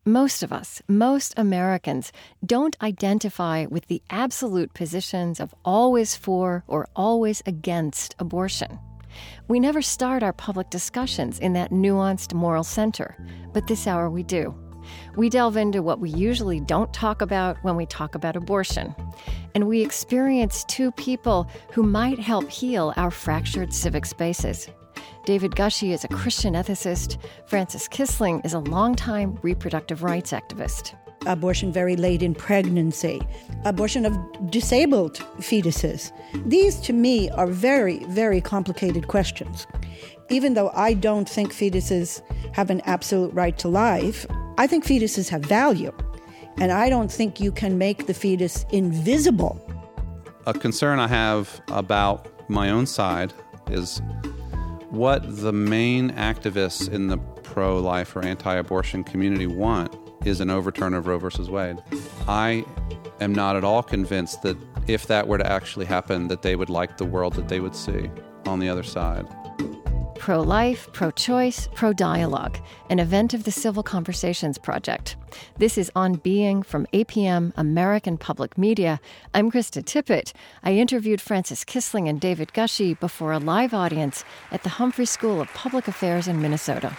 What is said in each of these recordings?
Most of us, most Americans, don't identify with the absolute positions of always for or always against abortion. We never start our public discussions in that nuanced moral center, but this hour we do. We delve into what we usually don't talk about when we talk about abortion. And we experience two people who might help heal our fractured civic spaces. David Gushee is a Christian ethicist. Frances Kissling is a longtime reproductive rights activist. Abortion very late in pregnancy, abortion of disabled fetuses. These, to me, are very, very complicated questions. Even though I don't think fetuses have an absolute right to life, I think fetuses have value. And I don't think you can make the fetus invisible. A concern I have about my own side is what the main activists in the pro-life or anti-abortion community want is an overturn of Roe versus Wade. I am not at all convinced that if that were to actually happen, that they would like the world that they would see on the other side. Pro-life, pro-choice, pro-dialogue, an event of the Civil Conversations Project. This is On Being from APM, American Public Media. I'm Krista Tippett. I interviewed Frances Kissling and David Gushee before a live audience at the Humphrey School of Public Affairs in Minnesota.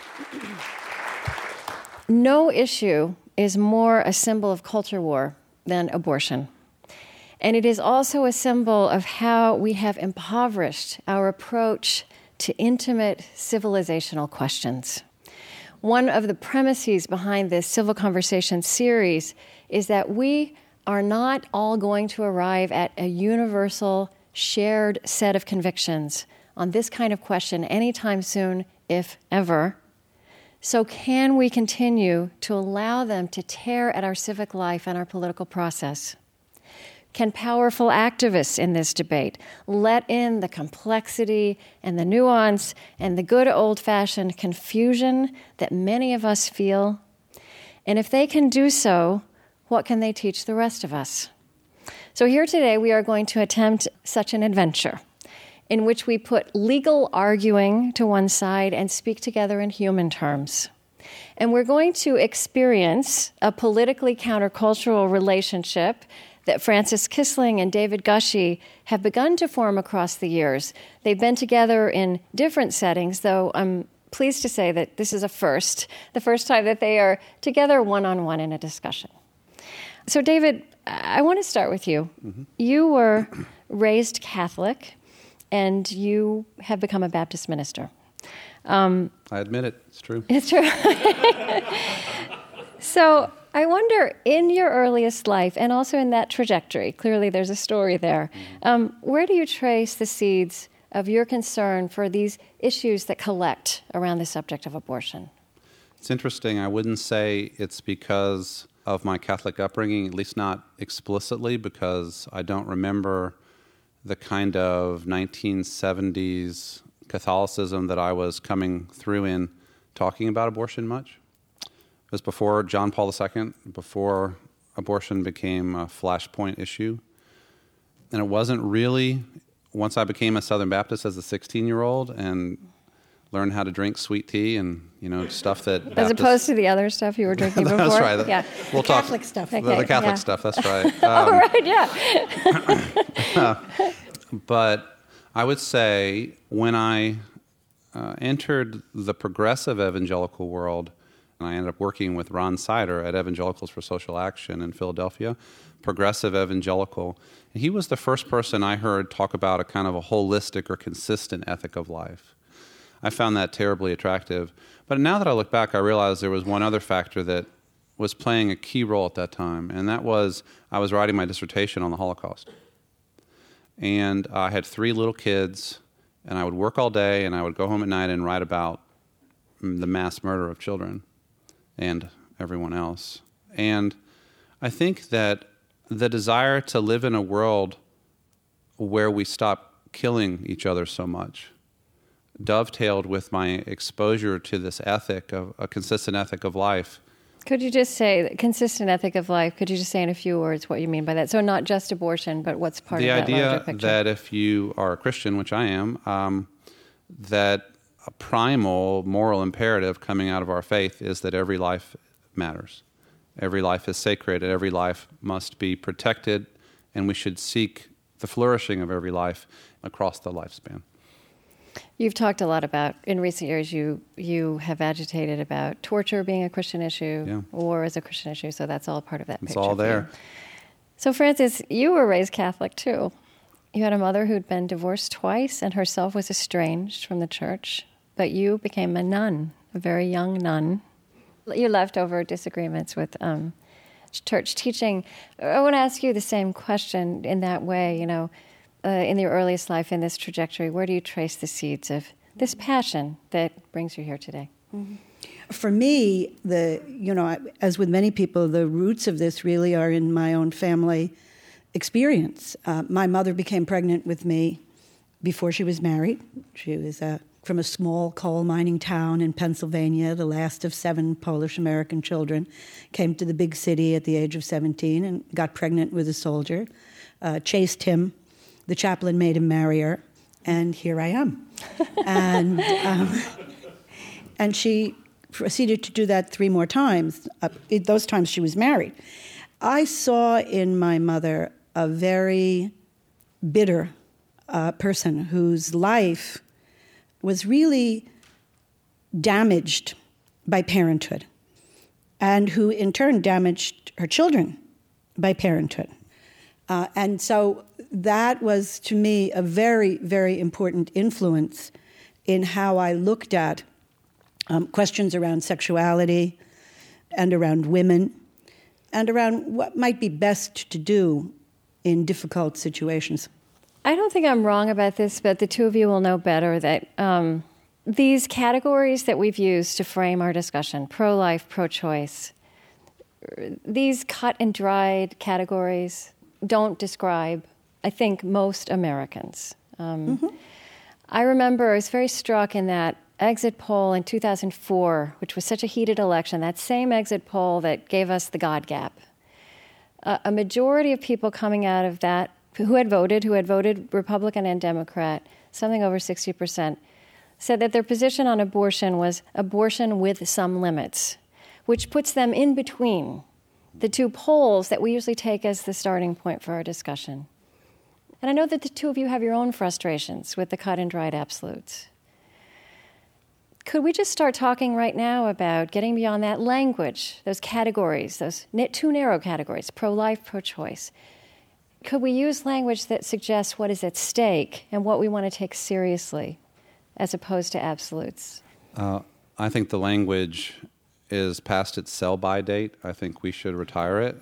No issue is more a symbol of culture war than abortion. And it is also a symbol of how we have impoverished our approach to intimate civilizational questions. One of the premises behind this Civil Conversations series is that we are not all going to arrive at a universal, shared set of convictions on this kind of question anytime soon, if ever. So can we continue to allow them to tear at our civic life and our political process? Can powerful activists in this debate let in the complexity and the nuance and the good old-fashioned confusion that many of us feel? And if they can do so, what can they teach the rest of us? So here today we are going to attempt such an adventure in which we put legal arguing to one side and speak together in human terms. And we're going to experience a politically countercultural relationship that Frances Kissling and David Gushee have begun to form across the years. They've been together in different settings, though I'm pleased to say that this is the first time that they are together one-on-one in a discussion. So David, I want to start with you. Mm-hmm. You were raised Catholic, and you have become a Baptist minister. I admit it. It's true. It's true. So I wonder, in your earliest life, and also in that trajectory, clearly there's a story there, where do you trace the seeds of your concern for these issues that collect around the subject of abortion? It's interesting. I wouldn't say it's because of my Catholic upbringing, at least not explicitly, because I don't remember the kind of 1970s Catholicism that I was coming through in talking about abortion much. It was before John Paul II, before abortion became a flashpoint issue. And it wasn't really, once I became a Southern Baptist as a 16-year-old and learned how to drink sweet tea and, stuff that As Baptists, opposed to the other stuff you were drinking before? That's right. Yeah. We'll the Catholic stuff. The Catholic stuff, that's right. Oh, right, yeah. But I would say when I entered the progressive evangelical world, and I ended up working with Ron Sider at Evangelicals for Social Action in Philadelphia, progressive evangelical. And he was the first person I heard talk about a kind of a holistic or consistent ethic of life. I found that terribly attractive. But now that I look back, I realize there was one other factor that was playing a key role at that time, and that was I was writing my dissertation on the Holocaust. And I had 3 little kids, and I would work all day, and I would go home at night and write about the mass murder of children and everyone else. And I think that the desire to live in a world where we stop killing each other so much dovetailed with my exposure to this ethic of a consistent ethic of life. Could you just say, consistent ethic of life, could you just say in a few words what you mean by that? So not just abortion, but what's part of that larger picture? The idea that if you are a Christian, which I am, that a primal moral imperative coming out of our faith is that every life matters. Every life is sacred, and every life must be protected, and we should seek the flourishing of every life across the lifespan. You've talked a lot about, in recent years, you have agitated about torture being a Christian issue, war is a Christian issue, so that's all part of that picture. It's all there. So, Frances, you were raised Catholic, too. You had a mother who'd been divorced twice and herself was estranged from the church, but you became a nun, a very young nun. You left over disagreements with church teaching. I want to ask you the same question in that way, in your earliest life, in this trajectory, where do you trace the seeds of this passion that brings you here today? Mm-hmm. For me, as with many people, the roots of this really are in my own family experience. My mother became pregnant with me before she was married. She was from a small coal mining town in Pennsylvania, the last of 7 Polish-American children, came to the big city at the age of 17 and got pregnant with a soldier, chased him. The chaplain made him marry her, and here I am. And she proceeded to do that 3 more times. Those times she was married. I saw in my mother a very bitter person whose life was really damaged by parenthood, and who in turn damaged her children by parenthood. And so that was, to me, a very, very important influence in how I looked at questions around sexuality and around women and around what might be best to do in difficult situations. I don't think I'm wrong about this, but the two of you will know better that these categories that we've used to frame our discussion, pro-life, pro-choice, these cut and dried categories don't describe, I think, most Americans. I remember I was very struck in that exit poll in 2004, which was such a heated election, that same exit poll that gave us the God gap. A majority of people coming out of that who had voted Republican and Democrat, something over 60%, said that their position on abortion was abortion with some limits, which puts them in between the two poles that we usually take as the starting point for our discussion. And I know that the two of you have your own frustrations with the cut and dried absolutes. Could we just start talking right now about getting beyond that language, those categories, those too narrow categories, pro-life, pro-choice? Could we use language that suggests what is at stake and what we want to take seriously as opposed to absolutes? I think the language is past its sell-by date. I think we should retire it.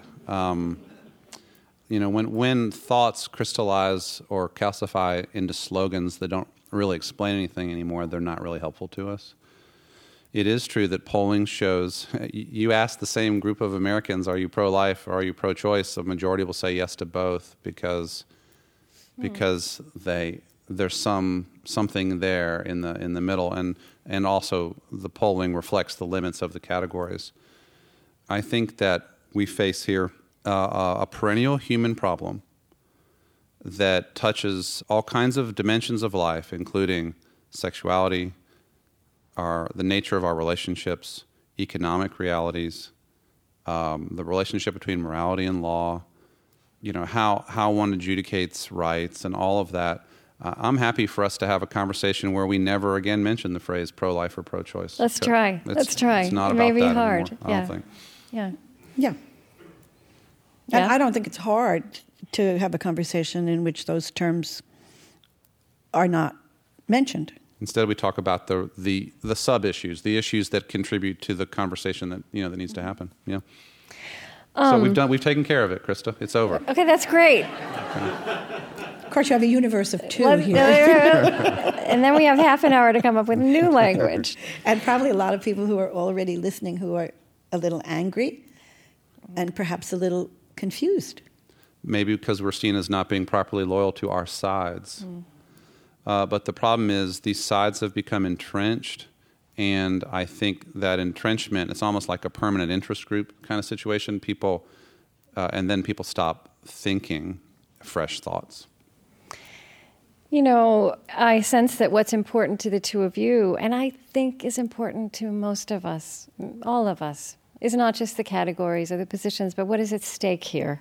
When thoughts crystallize or calcify into slogans that don't really explain anything anymore, they're not really helpful to us. It is true that polling shows, you ask the same group of Americans, are you pro-life or are you pro-choice? A majority will say yes to both because there's something there in the middle, and also the polling reflects the limits of the categories. I think that we face here a perennial human problem that touches all kinds of dimensions of life, including sexuality, the nature of our relationships, economic realities, the relationship between morality and law, how one adjudicates rights, and all of that. I'm happy for us to have a conversation where we never again mention the phrase pro-life or pro-choice. Let's try. It's not about may be that hard. anymore, I don't think. Yeah. And I don't think it's hard to have a conversation in which those terms are not mentioned. Instead, we talk about the sub-issues, the issues that contribute to the conversation that that needs to happen. Yeah. So we've taken care of it, Krista. It's over. Okay, that's great. Of course, you have a universe of two here. And then we have half an hour to come up with new language. And probably a lot of people who are already listening who are a little angry and perhaps a little confused. Maybe because we're seen as not being properly loyal to our sides. But the problem is these sides have become entrenched, and I think that entrenchment, it's almost like a permanent interest group kind of situation. And then people stop thinking fresh thoughts. I sense that what's important to the two of you, and I think is important to most of us, all of us, is not just the categories or the positions, but what is at stake here.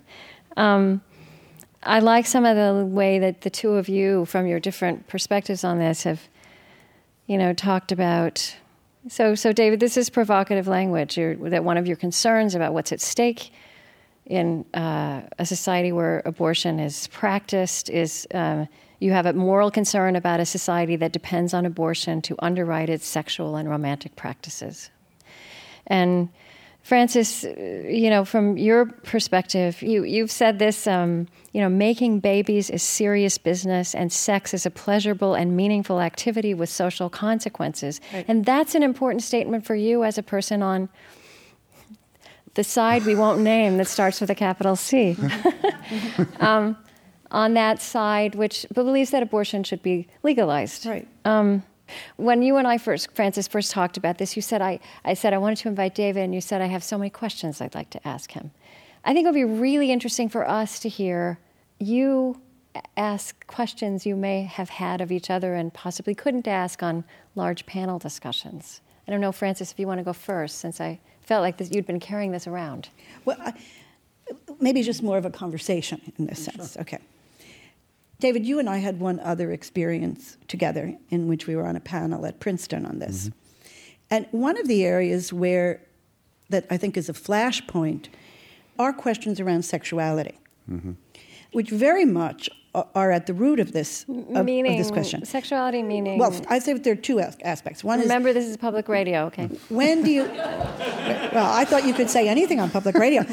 I like some of the way that the two of you, from your different perspectives on this, have, talked about. So David, this is provocative language. That one of your concerns about what's at stake in a society where abortion is practiced is you have a moral concern about a society that depends on abortion to underwrite its sexual and romantic practices. And Frances, from your perspective, you've said this, making babies is serious business and sex is a pleasurable and meaningful activity with social consequences. Right. And that's an important statement for you as a person on the side we won't name that starts with a capital C. On that side, which believes that abortion should be legalized. Right. When you and I Frances, first talked about this, you said, I said I wanted to invite David, and you said, I have so many questions I'd like to ask him. I think it would be really interesting for us to hear you ask questions you may have had of each other and possibly couldn't ask on large panel discussions. I don't know, Frances, if you want to go first, since I felt like you'd been carrying this around. Well, maybe just more of a conversation in this sense. Sure. Okay. David, you and I had one other experience together in which we were on a panel at Princeton on this. Mm-hmm. And one of the areas that I think is a flashpoint are questions around sexuality, mm-hmm. which very much are at the root of this, of this question. Sexuality meaning? Well, I'd say there are two aspects. One Remember, this is public radio, okay. When do you... Well, I thought you could say anything on public radio.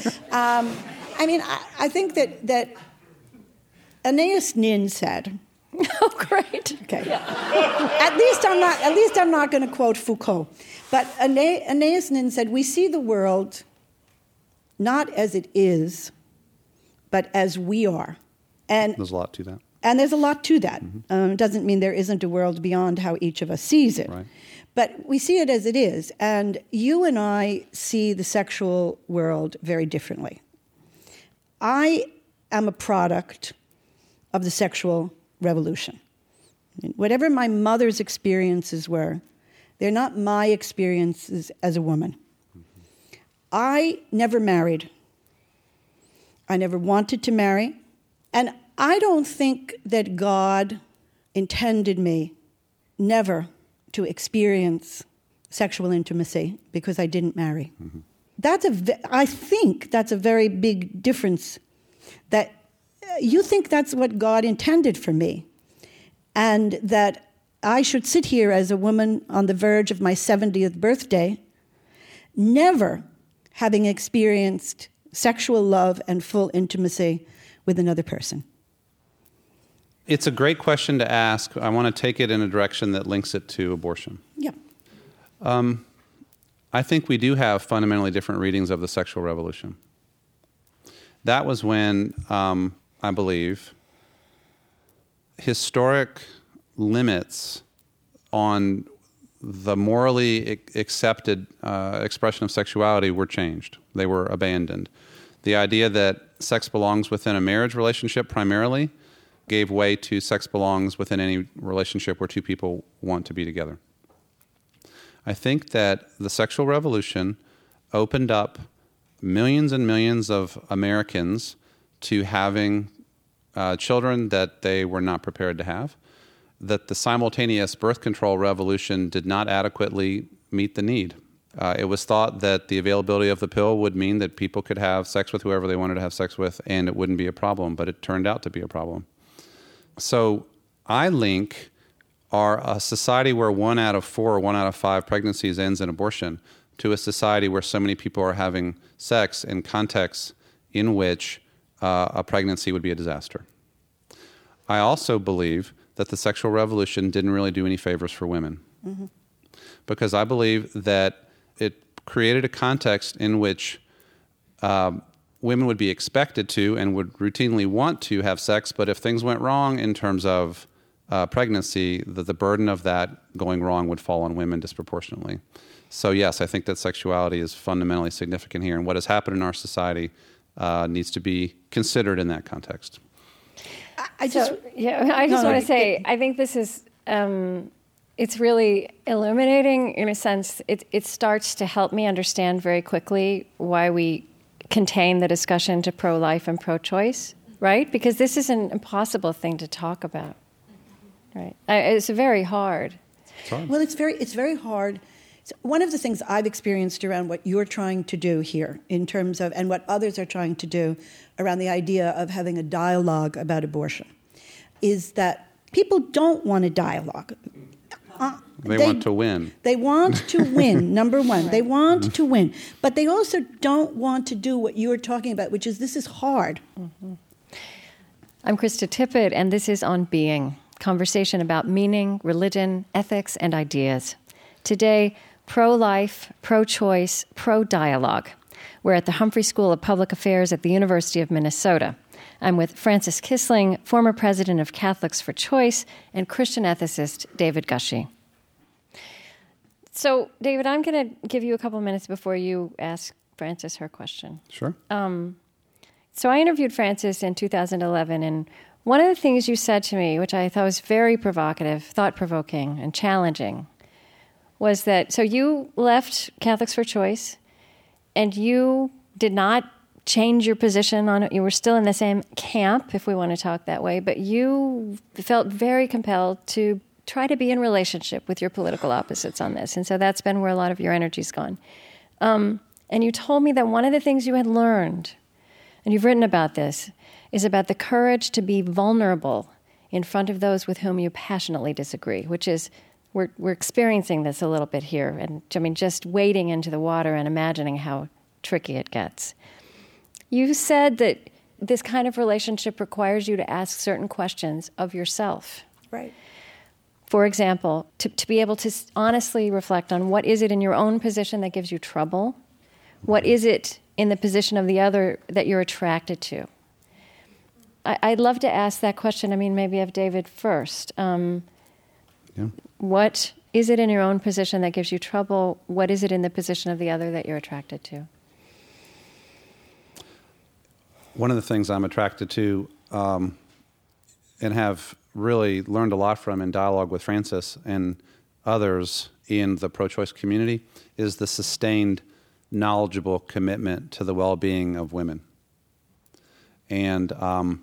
I think that Anais Nin said... Oh, great. Okay. Yeah. At least I'm not going to quote Foucault. But Anais Nin said, we see the world not as it is, but as we are. And there's a lot to that. And there's a lot to that. Mm-hmm. It doesn't mean there isn't a world beyond how each of us sees it. Right. But we see it as it is. And you and I see the sexual world very differently. I am a product of the sexual revolution. Whatever my mother's experiences were, they're not my experiences as a woman. Mm-hmm. I never married. I never wanted to marry. And I don't think that God intended me never to experience sexual intimacy because I didn't marry. Mm-hmm. I think that's a very big difference. That you think that's what God intended for me, and that I should sit here as a woman on the verge of my 70th birthday, never having experienced sexual love and full intimacy with another person. It's a great question to ask. I want to take it in a direction that links it to abortion. Yeah. I think we do have fundamentally different readings of the sexual revolution. That was when, I believe, historic limits on the morally accepted expression of sexuality were changed. They were abandoned. The idea that sex belongs within a marriage relationship primarily gave way to sex belongs within any relationship where two people want to be together. I think that the sexual revolution opened up millions and millions of Americans to having children that they were not prepared to have, that the simultaneous birth control revolution did not adequately meet the need. It was thought that the availability of the pill would mean that people could have sex with whoever they wanted to have sex with and it wouldn't be a problem, but it turned out to be a problem. So I link a society where 1 out of 4 or 1 out of 5 pregnancies ends in abortion to a society where so many people are having sex in contexts in which a pregnancy would be a disaster. I also believe that the sexual revolution didn't really do any favors for women. Mm-hmm. Because I believe that it created a context in which women would be expected to and would routinely want to have sex, but if things went wrong in terms of pregnancy, the burden of that going wrong would fall on women disproportionately. So yes, I think that sexuality is fundamentally significant here, and what has happened in our society needs to be considered in that context. I just want to say, I think this is It's really illuminating in a sense. It starts to help me understand very quickly why we contain the discussion to pro-life and pro-choice, right? Because this is an impossible thing to talk about, right? It's very hard. Well, it's very hard. One of the things I've experienced around what you're trying to do here in terms of, and what others are trying to do around the idea of having a dialogue about abortion, is that people don't want a dialogue. They want to win. They want to win, number one. They want to win. But they also don't want to do what you're talking about, which is this is hard. Mm-hmm. I'm Krista Tippett, and this is On Being, conversation about meaning, religion, ethics, and ideas. Today, pro-life, pro-choice, pro-dialogue. We're at the Humphrey School of Public Affairs at the University of Minnesota. I'm with Frances Kissling, former president of Catholics for Choice, and Christian ethicist David Gushee. So, David, I'm going to give you a couple minutes before you ask Frances her question. Sure. So I interviewed Frances in 2011, and one of the things you said to me, which I thought was very provocative, thought-provoking, and challenging, was that, so you left Catholics for Choice, and you did not change your position on it. You were still in the same camp, if we want to talk that way, but you felt very compelled to try to be in relationship with your political opposites on this. And so that's been where a lot of your energy's gone. And you told me that one of the things you had learned, and you've written about this, is about the courage to be vulnerable in front of those with whom you passionately disagree, which is, we're experiencing this a little bit here. And I mean, just wading into the water and imagining how tricky it gets. You said that this kind of relationship requires you to ask certain questions of yourself. Right. For example, to be able to honestly reflect on what is it in your own position that gives you trouble? What is it in the position of the other that you're attracted to? I'd love to ask that question, maybe of David first. What is it in your own position that gives you trouble? What is it in the position of the other that you're attracted to? One of the things I'm attracted to and have really learned a lot from in dialogue with Frances and others in the pro-choice community is the sustained, knowledgeable commitment to the well-being of women. And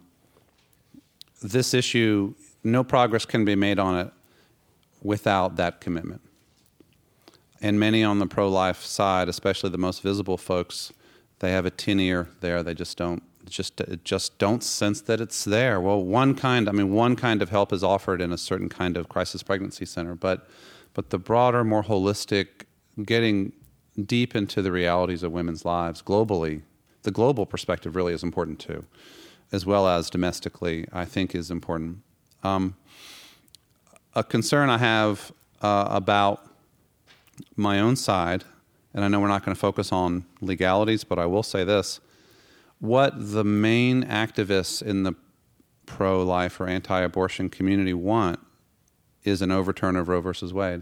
this issue, no progress can be made on it without that commitment. And many on the pro-life side, especially the most visible folks, they have a tin ear there. They just don't sense that it's there. Well, one kind of help is offered in a certain kind of crisis pregnancy center, but the broader, more holistic, getting deep into the realities of women's lives globally, the global perspective really is important too, as well as domestically, I think is important. A concern I have about my own side, and I know we're not going to focus on legalities, but I will say this. What the main activists in the pro-life or anti-abortion community want is an overturn of Roe versus Wade.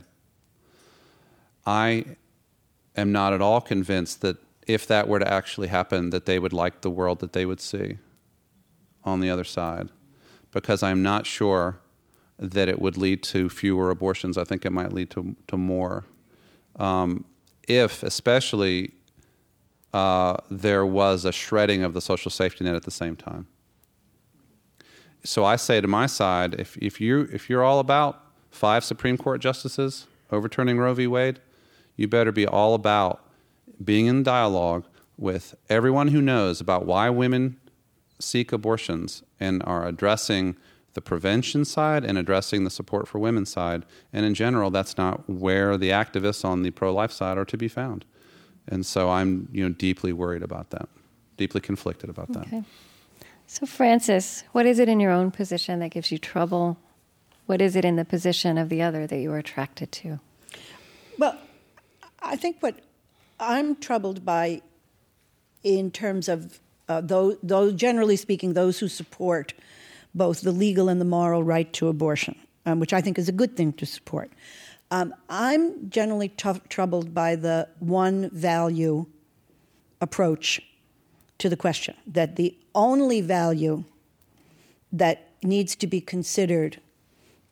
I am not at all convinced that if that were to actually happen, that they would like the world that they would see on the other side, because I'm not sure that it would lead to fewer abortions. I think it might lead to more. If, especially, there was a shredding of the social safety net at the same time. So I say to my side, if you're all about 5 Supreme Court justices overturning Roe v. Wade, you better be all about being in dialogue with everyone who knows about why women seek abortions and are addressing the prevention side and addressing the support for women's side. And in general, that's not where the activists on the pro-life side are to be found. And so I'm deeply worried about that, deeply conflicted about that. Okay. So Frances, what is it in your own position that gives you trouble? What is it in the position of the other that you are attracted to? Well, I think what I'm troubled by in terms of those, generally speaking, those who support both the legal and the moral right to abortion, which I think is a good thing to support. I'm generally troubled by the one value approach to the question, that the only value that needs to be considered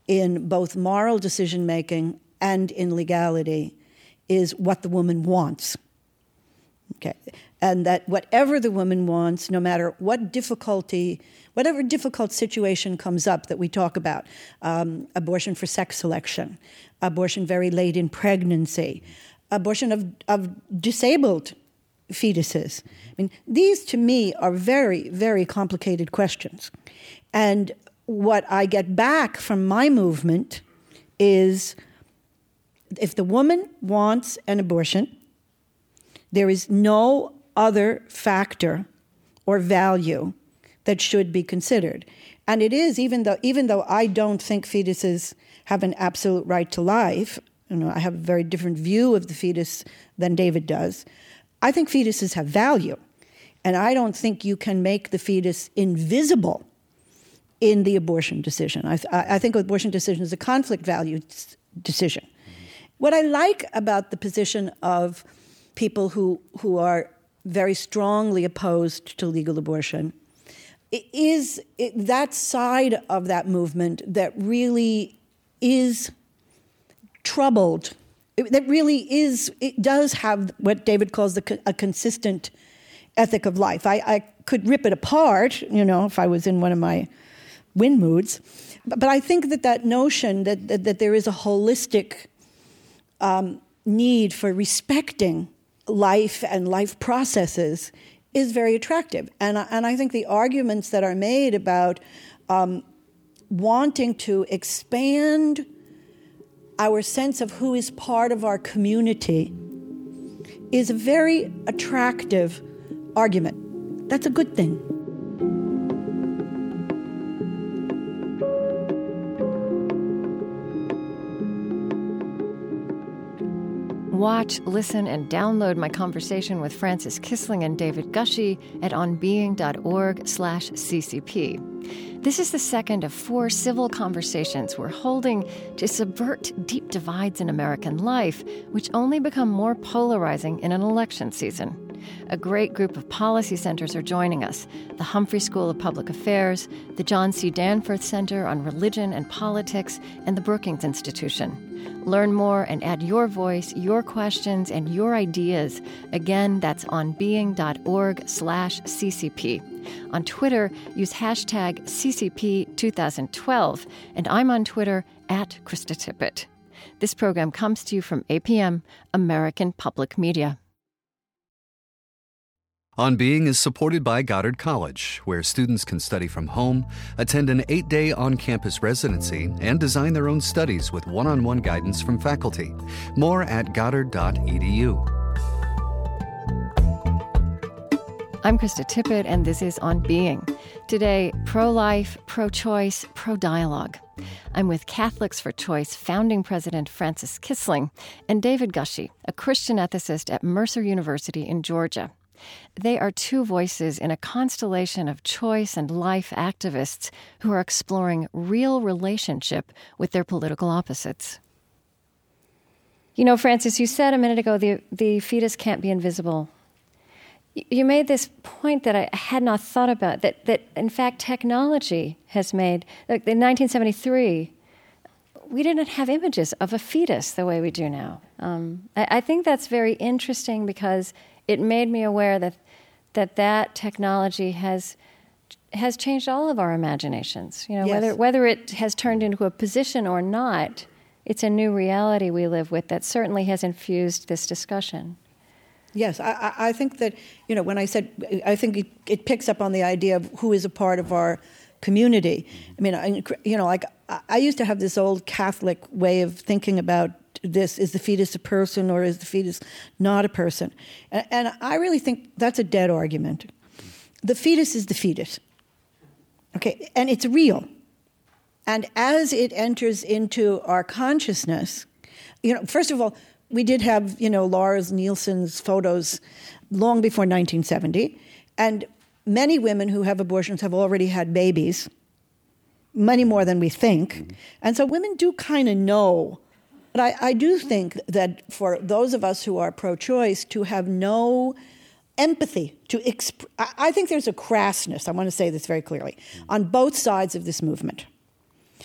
in both moral decision-making and in legality is what the woman wants. Okay, and that whatever the woman wants, no matter what whatever difficult situation comes up that we talk about, abortion for sex selection, abortion very late in pregnancy, abortion of disabled fetuses. I mean, these to me are very, very complicated questions. And what I get back from my movement is if the woman wants an abortion, there is no other factor or value that should be considered. And it is, even though I don't think fetuses have an absolute right to life, I have a very different view of the fetus than David does, I think fetuses have value. And I don't think you can make the fetus invisible in the abortion decision. I think abortion decision is a conflict value decision. What I like about the position of people who are very strongly opposed to legal abortion is that side of that movement that really is troubled, that really is, it does have what David calls a consistent ethic of life. I could rip it apart, if I was in one of my win moods, but I think that notion that there is a holistic need for respecting life and life processes is very attractive. And I think the arguments that are made about wanting to expand our sense of who is part of our community is a very attractive argument. That's a good thing. Watch, listen, and download my conversation with Frances Kissling and David Gushee at onbeing.org/ccp. This is the second of 4 civil conversations we're holding to subvert deep divides in American life, which only become more polarizing in an election season. A great group of policy centers are joining us: the Humphrey School of Public Affairs, the John C. Danforth Center on Religion and Politics, and the Brookings Institution. Learn more and add your voice, your questions, and your ideas. Again, that's onbeing.org/ccp. On Twitter, use hashtag #CCP2012, and I'm on Twitter at Krista Tippett. This program comes to you from APM, American Public Media. On Being is supported by Goddard College, where students can study from home, attend an 8-day on-campus residency, and design their own studies with one-on-one guidance from faculty. More at goddard.edu. I'm Krista Tippett, and this is On Being. Today, pro-life, pro-choice, pro-dialogue. I'm with Catholics for Choice founding president Frances Kissling and David Gushee, a Christian ethicist at Mercer University in Georgia. They are 2 voices in a constellation of choice and life activists who are exploring real relationship with their political opposites. Frances, you said a minute ago the fetus can't be invisible. You made this point that I had not thought about, that in fact technology has made, like in 1973, we didn't have images of a fetus the way we do now. I think that's very interesting because it made me aware that technology has changed all of our imagines. Yes. Whether it has turned into a position or not, it's a new reality we live with that certainly has infused this discussion. Yes, I think that, when I said, I think it picks up on the idea of who is a part of our community. I mean, I used to have this old Catholic way of thinking about this: is the fetus a person or is the fetus not a person? And I really think that's a dead argument. The fetus is the fetus, okay, and it's real. And as it enters into our consciousness, first of all, we did have, Lars Nielsen's photos long before 1970, and many women who have abortions have already had babies, many more than we think. And so women do kind of know. But I do think that for those of us who are pro-choice to have no empathy, I think there's a crassness, I want to say this very clearly, on both sides of this movement.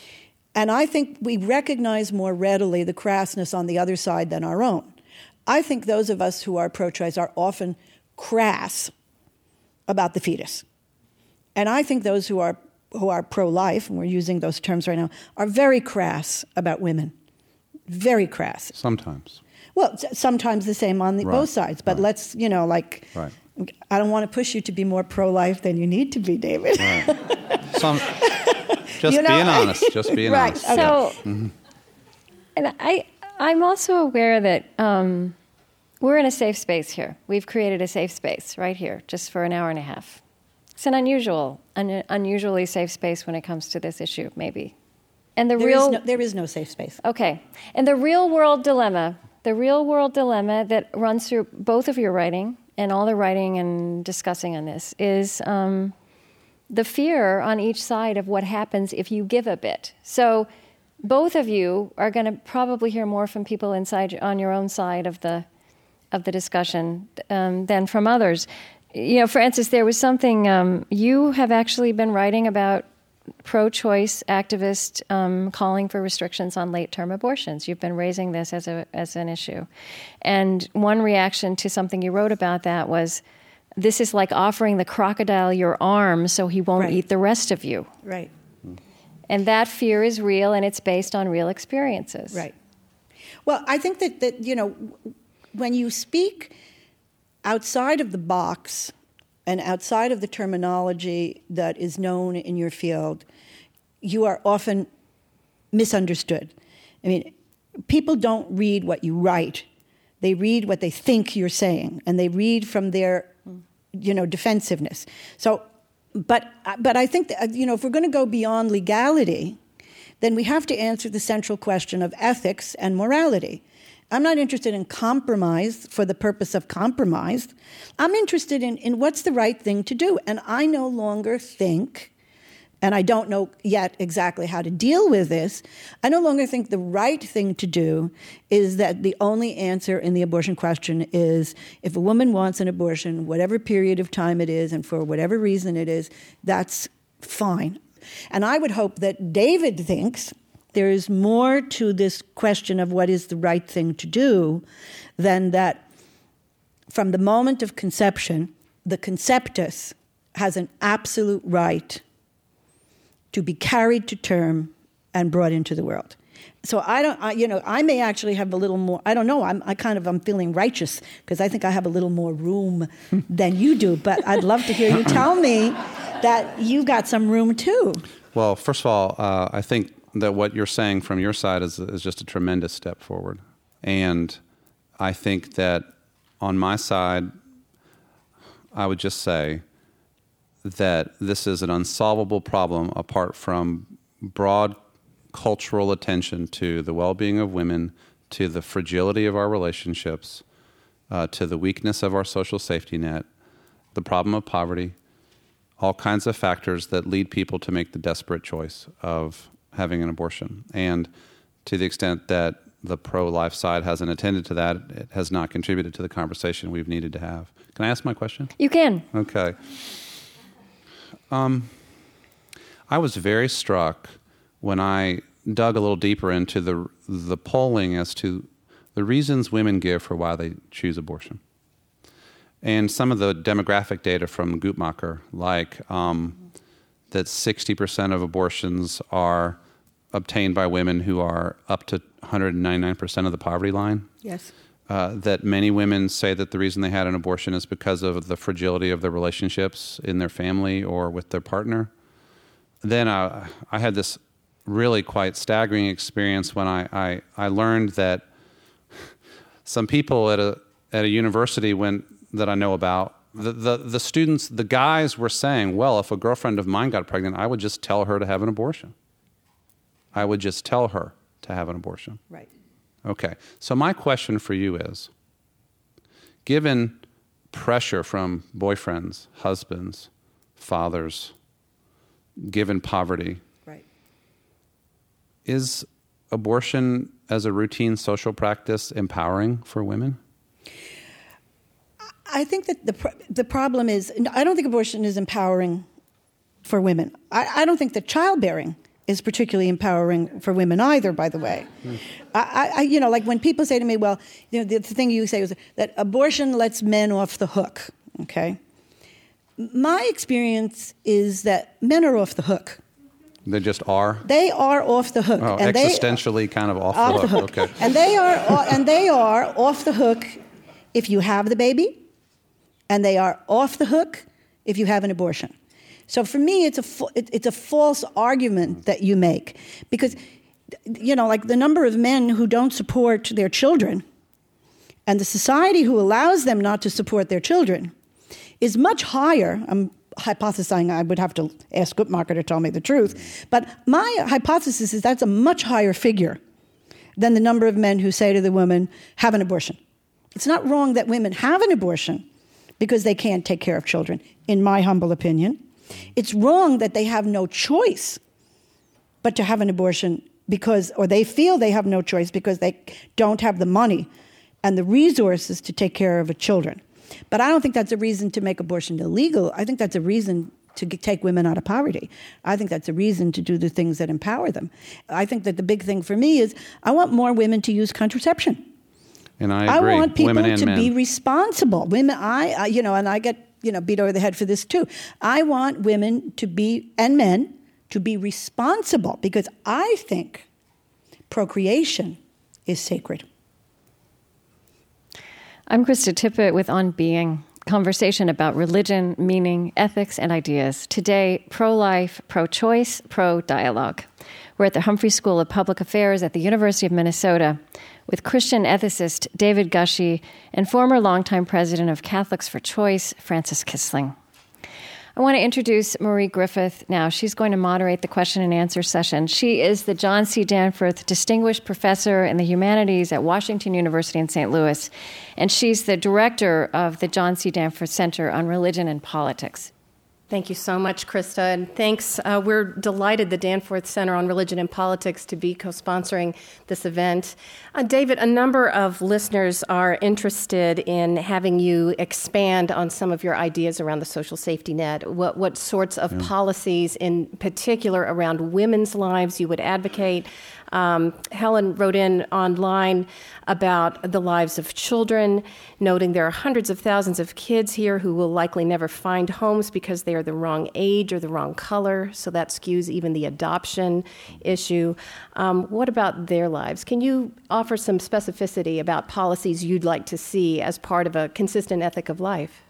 And I think we recognize more readily the crassness on the other side than our own. I think those of us who are pro-choice are often crass about the fetus. And I think those who are pro-life, and we're using those terms right now, are very crass about women. Very crass. Sometimes. Well, sometimes the same on both sides. But let's, Right. I don't want to push you to be more pro-life than you need to be, David. Right. Being honest. Just being right. honest. Okay. So, and I'm also aware that we're in a safe space here. We've created a safe space right here, just for an hour and a half. It's an unusually safe space when it comes to this issue, maybe. And there is no safe space. Okay. And the real world dilemma that runs through both of your writing and all the writing and discussing on this is the fear on each side of what happens if you give a bit. So both of you are going to probably hear more from people inside on your own side of the discussion than from others. Frances, there was something you have actually been writing about pro-choice activists calling for restrictions on late-term abortions. You've been raising this as an issue. And one reaction to something you wrote about that was, this is like offering the crocodile your arm so he won't eat the rest of you. Right. And that fear is real, and it's based on real experiences. Right. Well, I think that when you speak outside of the box and outside of the terminology that is known in your field, you are often misunderstood. I mean, people don't read what you write. They read what they think you're saying, and they read from their, defensiveness. So, but I think that, if we're going to go beyond legality, then we have to answer the central question of ethics and morality. I'm not interested in compromise for the purpose of compromise. I'm interested in what's the right thing to do. And I no longer think, and I don't know yet exactly how to deal with this, I no longer think the right thing to do is that the only answer in the abortion question is, if a woman wants an abortion, whatever period of time it is and for whatever reason it is, that's fine. And I would hope that David thinks there is more to this question of what is the right thing to do than that from the moment of conception, the conceptus has an absolute right to be carried to term and brought into the world. So I may actually have a little more, I don't know, I'm feeling righteous because I think I have a little more room than you do, but I'd love to hear you tell me that you got some room too. Well, first of all, I think that what you're saying from your side is just a tremendous step forward. And I think that on my side, I would just say that this is an unsolvable problem apart from broad cultural attention to the well-being of women, to the fragility of our relationships, to the weakness of our social safety net, the problem of poverty, all kinds of factors that lead people to make the desperate choice of having an abortion. And to the extent that the pro-life side hasn't attended to that, it has not contributed to the conversation we've needed to have. Can I ask my question? You can. Okay. I was very struck when I dug a little deeper into the polling as to the reasons women give for why they choose abortion. And some of the demographic data from Guttmacher, like that 60% of abortions are obtained by women who are up to 199% of the poverty line. Yes. That many women say that the reason they had an abortion is because of the fragility of their relationships in their family or with their partner. Then I had this really quite staggering experience when I learned that some people at a university that I know about, the students, the guys were saying, well, if a girlfriend of mine got pregnant, I would just tell her to have an abortion. I would just tell her to have an abortion. Right. Okay. So my question for you is, given pressure from boyfriends, husbands, fathers, given poverty, right, is abortion as a routine social practice empowering for women? I think that the problem is, I don't think abortion is empowering for women. I don't think that childbearing is particularly empowering for women either, by the way. Like when people say to me, well, the thing you say is that abortion lets men off the hook, okay? My experience is that men are off the hook. They just are? They are off the hook. Oh, and existentially kind of off the hook. Okay. And they are off the hook if you have the baby, and they are off the hook if you have an abortion. So for me, it's a false argument that you make, because like the number of men who don't support their children and the society who allows them not to support their children is much higher. I'm hypothesizing. I would have to ask Guttmacher to tell me the truth. But my hypothesis is that's a much higher figure than the number of men who say to the woman, have an abortion. It's not wrong that women have an abortion because they can't take care of children, in my humble opinion. It's wrong that they have no choice but to have an abortion or they feel they have no choice because they don't have the money and the resources to take care of the children. But I don't think that's a reason to make abortion illegal. I think that's a reason to take women out of poverty. I think that's a reason to do the things that empower them. I think that the big thing for me is I want more women to use contraception. And I agree. I want people to men. be responsible. Women, and I get beat over the head for this too. I want women and men to be responsible, because I think procreation is sacred. I'm Krista Tippett with On Being, conversation about religion, meaning, ethics, and ideas. Today, pro-life, pro-choice, pro-dialogue. We're at the Humphrey School of Public Affairs at the University of Minnesota with Christian ethicist David Gushee and former longtime president of Catholics for Choice, Frances Kissling. I want to introduce Marie Griffith now. She's going to moderate the question and answer session. She is the John C. Danforth Distinguished Professor in the Humanities at Washington University in St. Louis, and she's the director of the John C. Danforth Center on Religion and Politics. Thank you so much, Krista, and thanks. We're delighted, the Danforth Center on Religion and Politics, to be co-sponsoring this event. David, a number of listeners are interested in having you expand on some of your ideas around the social safety net. What sorts of policies, in particular around women's lives, you would advocate. Helen wrote in online about the lives of children, noting there are hundreds of thousands of kids here who will likely never find homes because they are the wrong age or the wrong color, so that skews even the adoption issue. What about their lives? Can you offer some specificity about policies you'd like to see as part of a consistent ethic of life?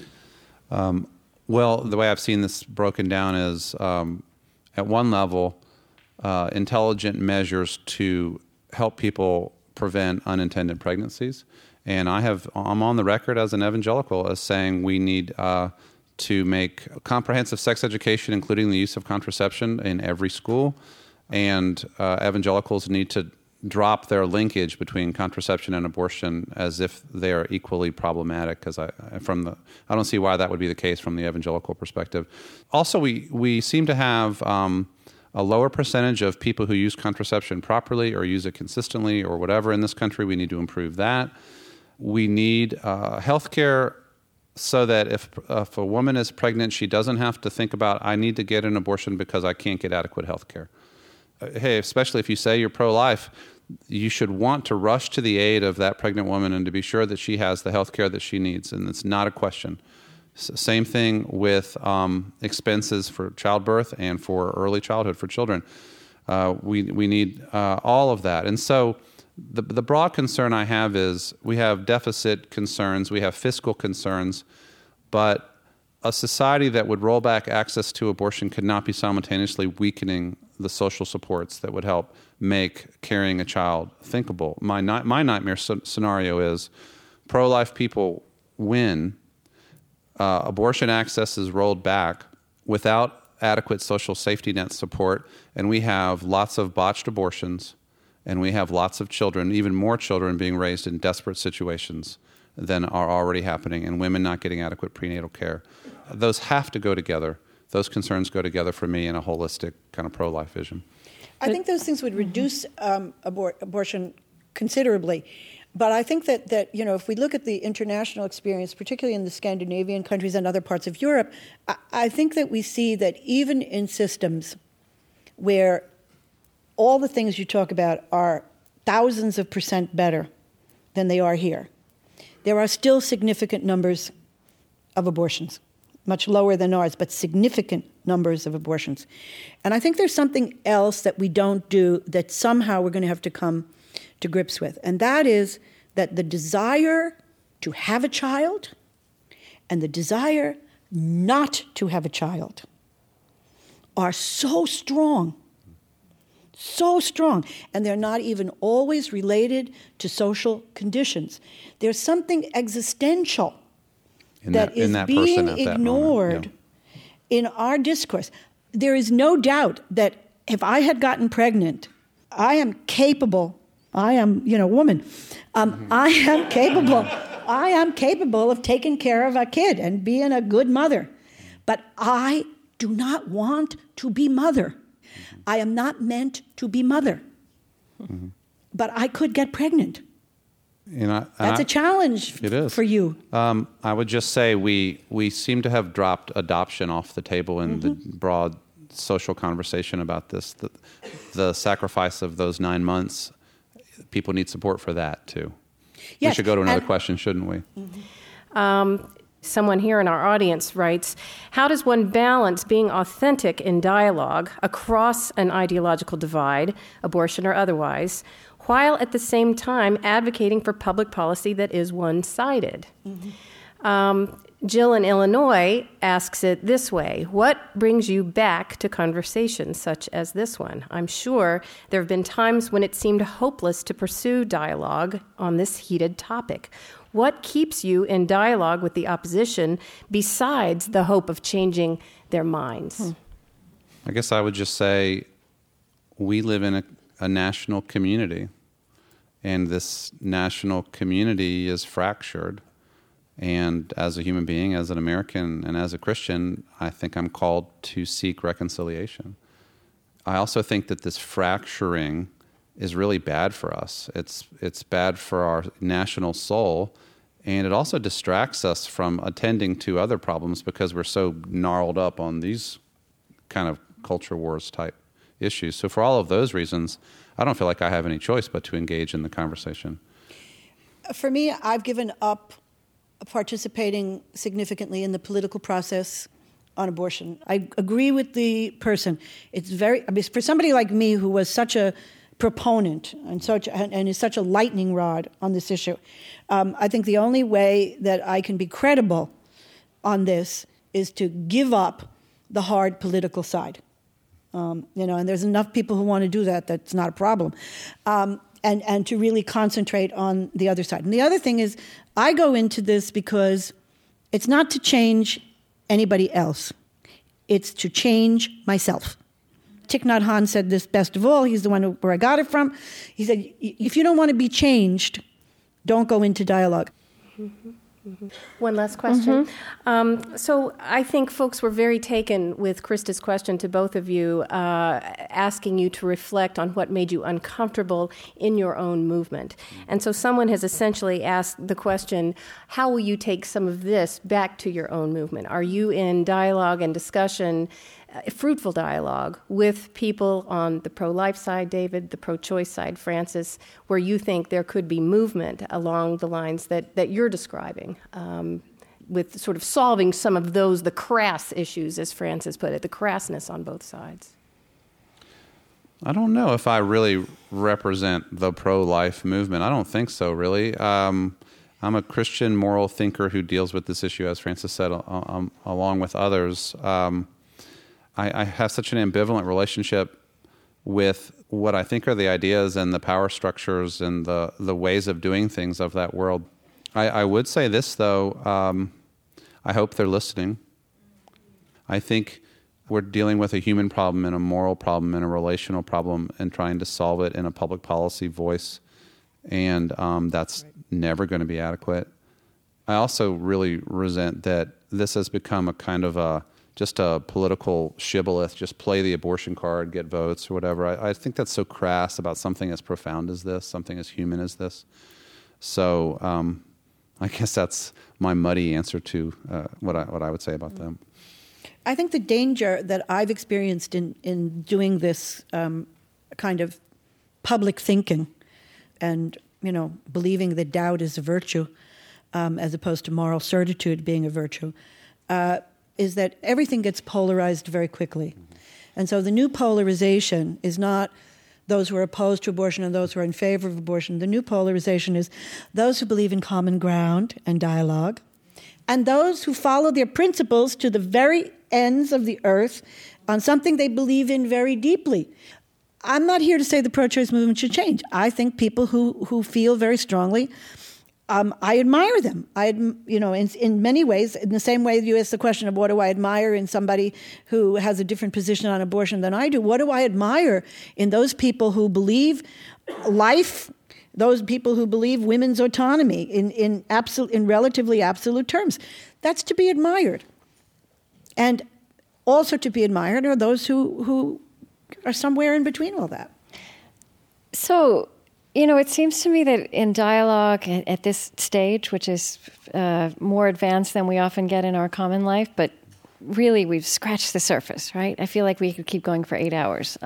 Well, the way I've seen this broken down is, at one level, intelligent measures to help people prevent unintended pregnancies. And I'm on the record as an evangelical as saying we need to make comprehensive sex education, including the use of contraception, in every school. And evangelicals need to drop their linkage between contraception and abortion as if they are equally problematic, because I don't see why that would be the case from the evangelical perspective. Also, we seem to have a lower percentage of people who use contraception properly or use it consistently or whatever in this country. We need to improve that. We need health care so that if a woman is pregnant, she doesn't have to think about, I need to get an abortion because I can't get adequate health care. Hey, especially if you say you're pro-life, you should want to rush to the aid of that pregnant woman and to be sure that she has the health care that she needs, and it's not a question. Same thing with expenses for childbirth and for early childhood for children. We need all of that. And so the broad concern I have is we have deficit concerns, we have fiscal concerns, but a society that would roll back access to abortion could not be simultaneously weakening the social supports that would help make carrying a child thinkable. My nightmare scenario is pro-life people win, abortion access is rolled back without adequate social safety net support, and we have lots of botched abortions, and we have lots of children, even more children, being raised in desperate situations than are already happening, and women not getting adequate prenatal care. Those have to go together. Those concerns go together for me in a holistic kind of pro-life vision. I think those things would reduce abortion considerably. But I think that if we look at the international experience, particularly in the Scandinavian countries and other parts of Europe, I think that we see that even in systems where all the things you talk about are thousands of % better than they are here, there are still significant numbers of abortions, much lower than ours, but significant numbers of abortions. And I think there's something else that we don't do that somehow we're going to have to come to grips with, and that is that the desire to have a child and the desire not to have a child are so strong, and they're not even always related to social conditions. There's something existential that is being ignored in our discourse. There is no doubt that if I had gotten pregnant, I am capable. I am, woman. I am capable of taking care of a kid and being a good mother. But I do not want to be mother. I am not meant to be mother. Mm-hmm. But I could get pregnant. That's a challenge it is. For you. I would just say we seem to have dropped adoption off the table in the broad social conversation about this. The sacrifice of those 9 months, people need support for that too. Yes. We should go to another question, shouldn't we? Mm-hmm. Someone here in our audience writes, how does one balance being authentic in dialogue across an ideological divide, abortion or otherwise, while at the same time advocating for public policy that is one-sided? Mm-hmm. Jill in Illinois asks it this way: what brings you back to conversations such as this one? I'm sure there have been times when it seemed hopeless to pursue dialogue on this heated topic. What keeps you in dialogue with the opposition besides the hope of changing their minds? I guess I would just say we live in a national community, and this national community is fractured. And as a human being, as an American, and as a Christian, I think I'm called to seek reconciliation. I also think that this fracturing is really bad for us. It's bad for our national soul, and it also distracts us from attending to other problems because we're so gnarled up on these kind of culture wars type issues. So for all of those reasons, I don't feel like I have any choice but to engage in the conversation. For me, I've given up participating significantly in the political process on abortion. I agree with the person. It's for somebody like me who was such a proponent and is such a lightning rod on this issue, I think the only way that I can be credible on this is to give up the hard political side. And there's enough people who want to do that. That's not a problem. And to really concentrate on the other side. And the other thing is, I go into this because it's not to change anybody else. It's to change myself. Thich Nhat Hanh said this best of all. He's the one where I got it from. He said, if you don't want to be changed, don't go into dialogue. Mm-hmm. Mm-hmm. One last question. Mm-hmm. So I think folks were very taken with Krista's question to both of you, asking you to reflect on what made you uncomfortable in your own movement. And so someone has essentially asked the question, how will you take some of this back to your own movement? Are you in dialogue and discussion, fruitful dialogue with people on the pro-life side, David, the pro-choice side, Frances, where you think there could be movement along the lines that you're describing, with sort of solving some of those, the crass issues, as Frances put it, the crassness on both sides? I don't know if I really represent the pro-life movement. I don't think so, really. I'm a Christian moral thinker who deals with this issue, as Frances said, along with others. I have such an ambivalent relationship with what I think are the ideas and the power structures and the ways of doing things of that world. I would say this, though. I hope they're listening. I think we're dealing with a human problem and a moral problem and a relational problem and trying to solve it in a public policy voice, and that's never going to be adequate. I also really resent that this has become a kind of just a political shibboleth, just play the abortion card, get votes or whatever. I think that's so crass about something as profound as this, something as human as this. So I guess that's my muddy answer to what I would say about them. I think the danger that I've experienced in doing this kind of public thinking and, believing that doubt is a virtue as opposed to moral certitude being a virtue, is that everything gets polarized very quickly. And so the new polarization is not those who are opposed to abortion and those who are in favor of abortion. The new polarization is those who believe in common ground and dialogue, and those who follow their principles to the very ends of the earth on something they believe in very deeply. I'm not here to say the pro-choice movement should change. I think people who feel very strongly, I admire them. In many ways, in the same way you ask the question of what do I admire in somebody who has a different position on abortion than I do, what do I admire in those people who believe life, those people who believe women's autonomy in relatively absolute terms? That's to be admired. And also to be admired are those who are somewhere in between all that. So, it seems to me that in dialogue at this stage, which is more advanced than we often get in our common life, but really we've scratched the surface, right? I feel like we could keep going for 8 hours.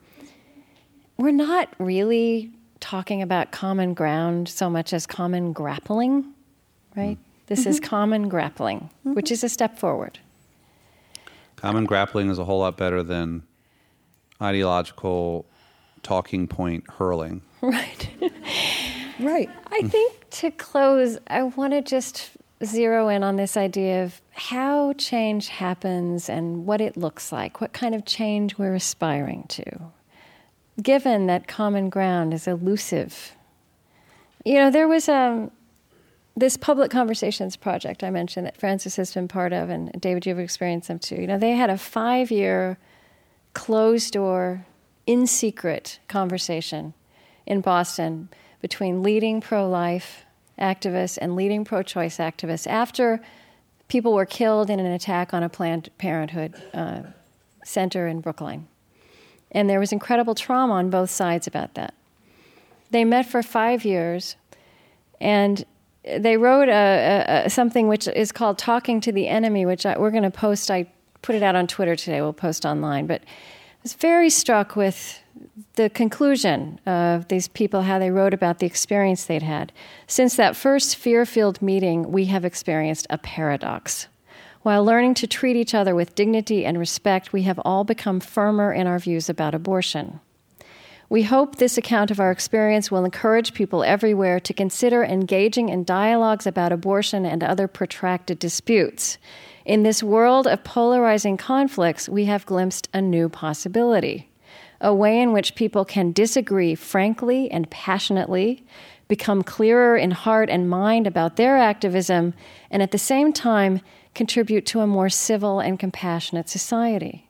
We're not really talking about common ground so much as common grappling, right? This is common grappling, which is a step forward. Common grappling is a whole lot better than ideological talking point hurling. Right. Right. I think to close, I want to just zero in on this idea of how change happens and what it looks like, what kind of change we're aspiring to, given that common ground is elusive. There was this public conversations project I mentioned that Frances has been part of, and David, you've experienced them too. They had a 5-year closed-door, in-secret conversation in Boston between leading pro-life activists and leading pro-choice activists after people were killed in an attack on a Planned Parenthood center in Brookline. And there was incredible trauma on both sides about that. They met for 5 years, and they wrote something which is called Talking to the Enemy, which we're going to post. I put it out on Twitter today. We'll post online. But I was very struck with the conclusion of these people, how they wrote about the experience they'd had. Since that first fear-filled meeting, we have experienced a paradox. While learning to treat each other with dignity and respect, we have all become firmer in our views about abortion. We hope this account of our experience will encourage people everywhere to consider engaging in dialogues about abortion and other protracted disputes. In this world of polarizing conflicts, we have glimpsed a new possibility, a way in which people can disagree frankly and passionately, become clearer in heart and mind about their activism, and at the same time contribute to a more civil and compassionate society.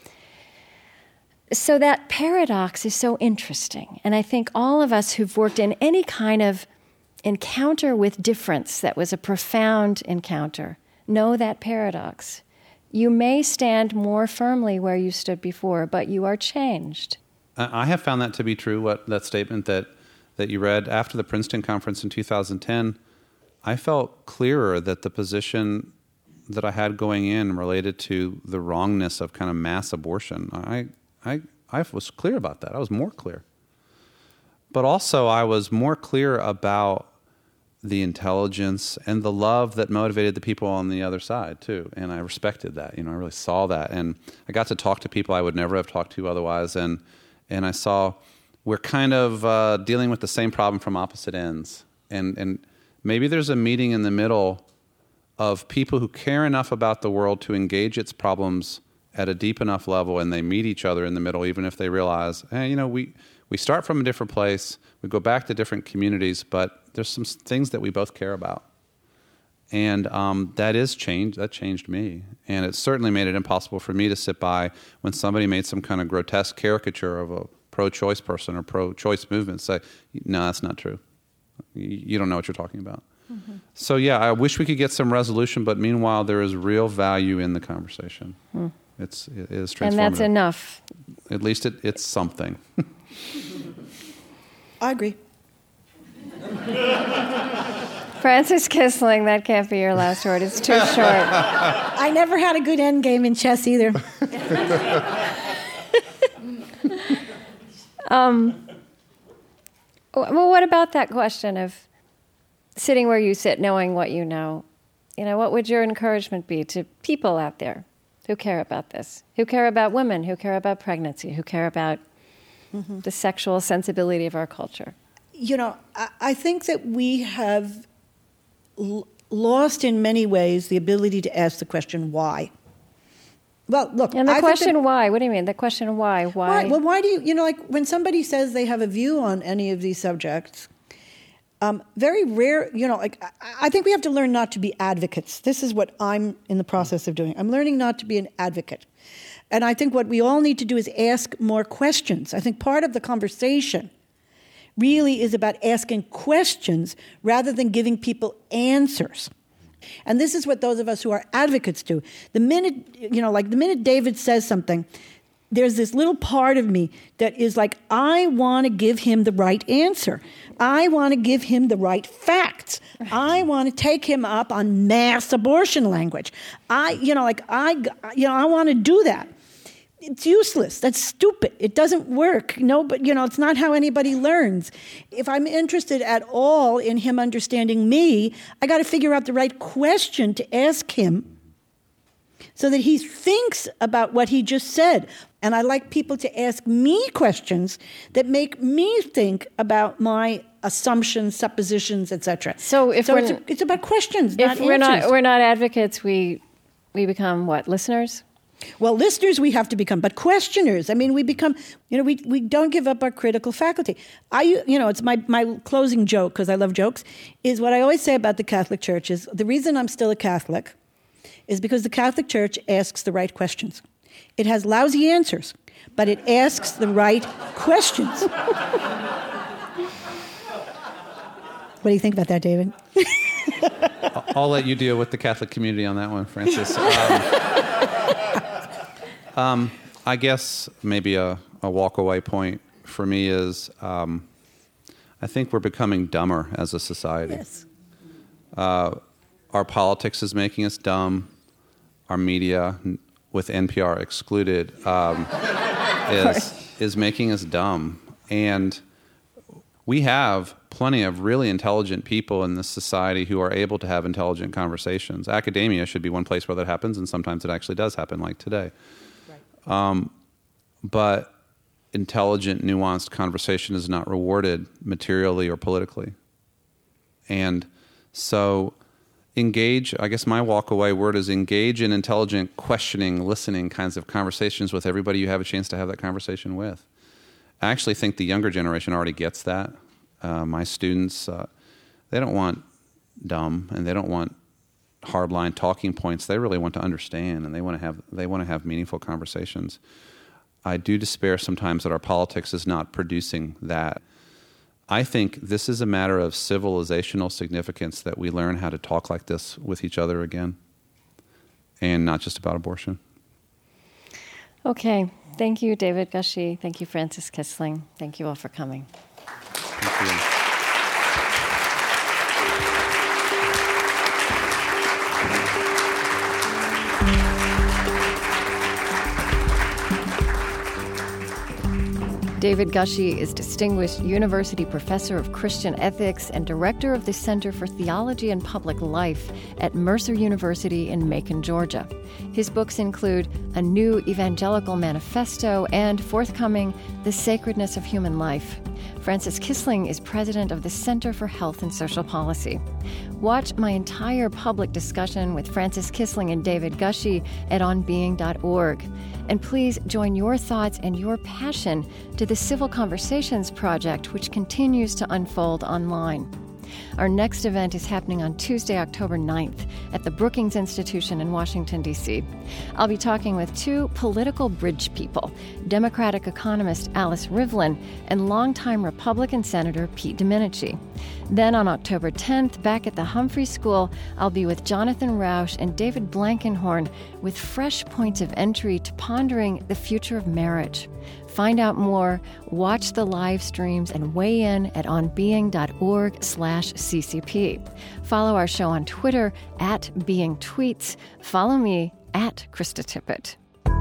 So that paradox is so interesting. And I think all of us who've worked in any kind of encounter with difference that was a profound encounter know that paradox. You may stand more firmly where you stood before, but you are changed. I have found that to be true, that statement that you read. After the Princeton conference in 2010, I felt clearer that the position that I had going in related to the wrongness of kind of mass abortion, I was clear about that. I was more clear. But also I was more clear about the intelligence and the love that motivated the people on the other side too. And I respected that. I really saw that. And I got to talk to people I would never have talked to otherwise. And I saw we're kind of dealing with the same problem from opposite ends. And maybe there's a meeting in the middle of people who care enough about the world to engage its problems at a deep enough level, and they meet each other in the middle, even if they realize, hey, we start from a different place, we go back to different communities, but there's some things that we both care about. And that changed me. And it certainly made it impossible for me to sit by when somebody made some kind of grotesque caricature of a pro-choice person or pro-choice movement, say, no, that's not true. You don't know what you're talking about. Mm-hmm. So yeah, I wish we could get some resolution, but meanwhile, there is real value in the conversation. Mm. It is transformative. And that's enough. At least it's something. I agree. Frances Kissling, that can't be your last word. It's too short. I never had a good end game in chess either. Well, what about that question of sitting where you sit, knowing what you know? What would your encouragement be to people out there who care about this, who care about women, who care about pregnancy, who care about the sexual sensibility of our culture? I think that we have lost in many ways the ability to ask the question, why? Well, look. And the question why? What do you mean? The question why? Why? Well, why do you, like when somebody says they have a view on any of these subjects, very rare, I think we have to learn not to be advocates. This is what I'm in the process of doing. I'm learning not to be an advocate. And I think what we all need to do is ask more questions. I think part of the conversation really is about asking questions rather than giving people answers. And this is what those of us who are advocates do. The minute David says something, there's this little part of me that is like, I want to give him the right answer. I want to give him the right facts. I want to take him up on mass abortion language. I want to do that. It's useless. That's stupid. It doesn't work. But it's not how anybody learns. If I'm interested at all in him understanding me, I got to figure out the right question to ask him so that he thinks about what he just said. And I like people to ask me questions that make me think about my assumptions, suppositions, etc. So it's about questions, not answers. If we're not advocates, we become what? Listeners? Well, listeners we have to become, but questioners. I mean, we become, we don't give up our critical faculty. It's my closing joke, because I love jokes, is what I always say about the Catholic Church is the reason I'm still a Catholic is because the Catholic Church asks the right questions. It has lousy answers, but it asks the right questions. What do you think about that, David? I'll let you deal with the Catholic community on that one, Frances. I guess maybe a walk-away point for me is I think we're becoming dumber as a society. Yes. Our politics is making us dumb. Our media, with NPR excluded, is making us dumb. And we have plenty of really intelligent people in this society who are able to have intelligent conversations. Academia should be one place where that happens, and sometimes it actually does happen, like today. But intelligent, nuanced conversation is not rewarded materially or politically. And so engage, I guess my walk-away word is engage in intelligent, questioning, listening kinds of conversations with everybody you have a chance to have that conversation with. I actually think the younger generation already gets that. My students, they don't want dumb, and they don't want hardline talking points. They really want to understand, and they want to have meaningful conversations. I do despair sometimes that our politics is not producing that. I think this is a matter of civilizational significance that we learn how to talk like this with each other again, and not just about abortion. Okay. Thank you, David Gushee. Thank you, Frances Kissling. Thank you all for coming. Thank you. David Gushee is Distinguished University Professor of Christian Ethics and Director of the Center for Theology and Public Life at Mercer University in Macon, Georgia. His books include A New Evangelical Manifesto and forthcoming The Sacredness of Human Life. Frances Kissling is president of the Center for Health and Social Policy. Watch my entire public discussion with Frances Kissling and David Gushee at onbeing.org. And please join your thoughts and your passion to the Civil Conversations Project, which continues to unfold online. Our next event is happening on Tuesday, October 9th at the Brookings Institution in Washington, D.C. I'll be talking with two political bridge people, Democratic economist Alice Rivlin and longtime Republican Senator Pete Domenici. Then on October 10th, back at the Humphrey School, I'll be with Jonathan Rauch and David Blankenhorn with fresh points of entry to pondering the future of marriage. Find out more, watch the live streams, and weigh in at onbeing.org/ccp. Follow our show on Twitter @BeingTweets. Follow me @Krista Tippett.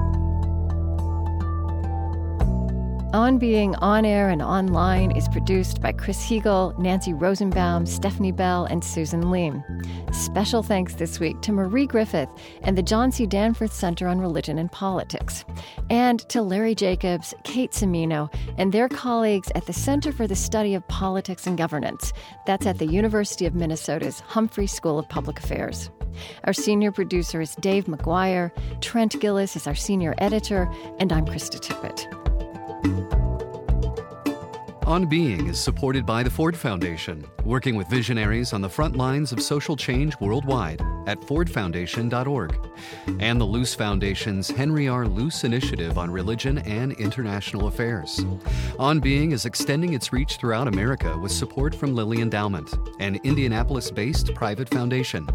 On Being On Air and Online is produced by Chris Heagle, Nancy Rosenbaum, Stephanie Bell, and Susan Leem. Special thanks this week to Marie Griffith and the John C. Danforth Center on Religion and Politics, and to Larry Jacobs, Kate Cimino, and their colleagues at the Center for the Study of Politics and Governance. That's at the University of Minnesota's Humphrey School of Public Affairs. Our senior producer is Dave McGuire, Trent Gillis is our senior editor, and I'm Krista Tippett. On Being is supported by the Ford Foundation, working with visionaries on the front lines of social change worldwide at fordfoundation.org, and the Luce Foundation's Henry R. Luce Initiative on Religion and International Affairs. On Being is extending its reach throughout America with support from Lilly Endowment, an Indianapolis-based private foundation.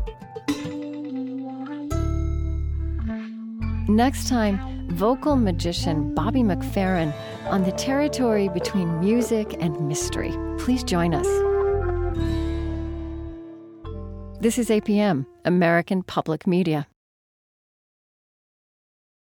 Next time, vocal magician Bobby McFerrin on the territory between music and mystery. Please join us. This is APM, American Public Media.